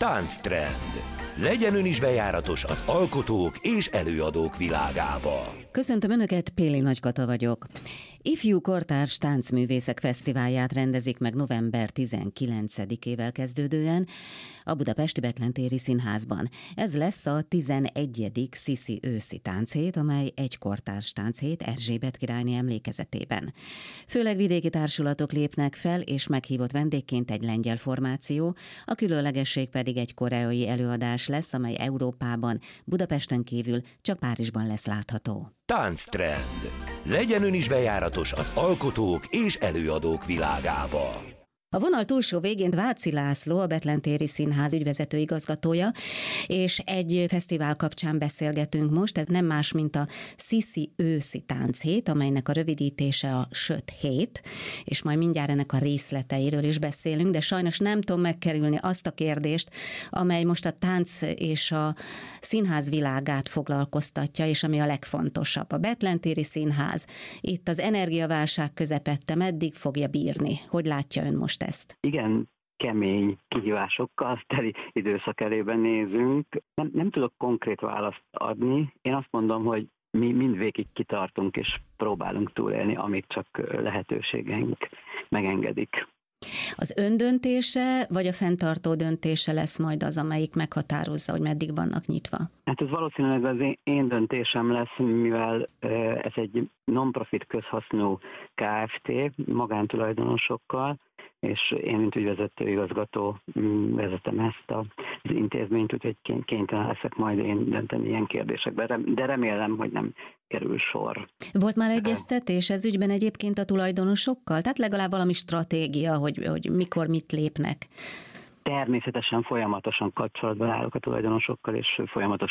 Tánctrend. Legyen ön is bejáratos az alkotók és előadók világába. Köszöntöm Önöket, Péli Nagykata vagyok. Ifjú Kortárs Táncművészek Fesztiválját rendezik meg november 19-ével kezdődően a budapesti Bethlen-téri Színházban. Ez lesz a 11. Sziszi őszi tánchét, amely egy kortárs tánchét Erzsébet királyné emlékezetében. Főleg vidéki társulatok lépnek fel, és meghívott vendégként egy lengyel formáció, a különlegesség pedig egy koreai előadás lesz, amely Európában, Budapesten kívül csak Párizsban lesz látható. Tánctrend. Legyen ön is bejáratos az alkotók és előadók világába. A vonal túlsó végén Váci László, a Bethlen-téri Színház ügyvezető igazgatója, és egy fesztivál kapcsán beszélgetünk most, ez nem más, mint a Sziszi őszi tánchét, amelynek a rövidítése a Söt hét, és majd mindjárt ennek a részleteiről is beszélünk, de sajnos nem tudom megkerülni azt a kérdést, amely most a tánc és a színház világát foglalkoztatja, és ami a legfontosabb. A Bethlen-téri Színház itt az energiaválság közepette meddig fogja bírni? Hogy látja ön most ezt? Igen, kemény kihívásokkal teli időszak elében nézünk. Nem tudok konkrét választ adni. Én azt mondom, hogy mi mindvégig kitartunk és próbálunk túlélni, amíg csak lehetőségeink megengedik. Az ön döntése, vagy a fenntartó döntése lesz majd az, amelyik meghatározza, hogy meddig vannak nyitva? Hát ez valószínűleg az én döntésem lesz, mivel ez egy non-profit közhasznú Kft. Magántulajdonosokkal, és én, mint ügyvezető igazgató vezetem ezt az intézményt, úgyhogy kénytelen leszek majd én dönteni ilyen kérdésekben, de remélem, hogy nem kerül sor. Volt már egyeztetés ez ügyben egyébként a tulajdonosokkal? Tehát legalább valami stratégia, hogy mikor mit lépnek? Természetesen folyamatosan kapcsolatban állok a tulajdonosokkal, és folyamatos